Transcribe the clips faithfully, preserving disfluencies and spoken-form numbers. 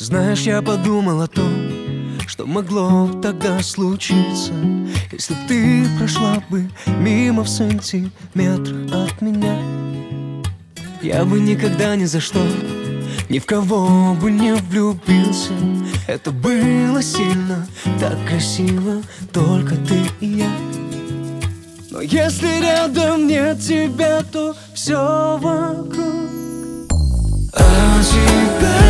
Знаешь, я подумал о том, что могло тогда случиться, если б ты прошла бы мимо в сантиметрах от меня. Я бы никогда ни за что ни в кого бы не влюбился. Это было сильно, так красиво, только ты и я. Но если рядом нет тебя, то все вокруг о тебе.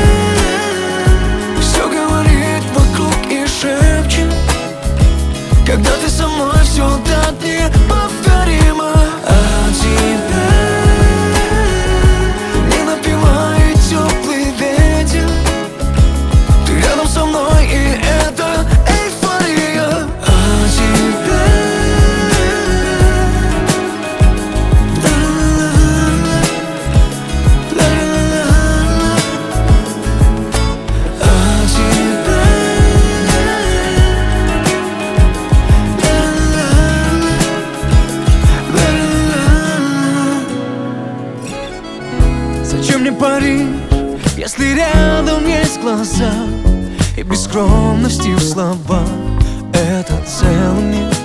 Все говорит вокруг и шепчет, когда ты со мной, все так неповторимо. О тебе не напевает теплый ветер, ты рядом со мной, и это эйфория. О тебе Зачем мне Париж, если рядом есть глаза и без скромности в словах это целый мир?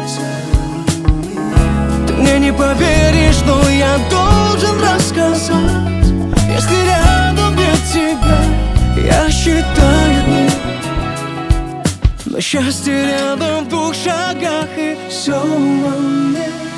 Ты мне не поверишь, но я должен рассказать. Если рядом нет тебя, я считаю дни, но счастье рядом в двух шагах, и все во мне.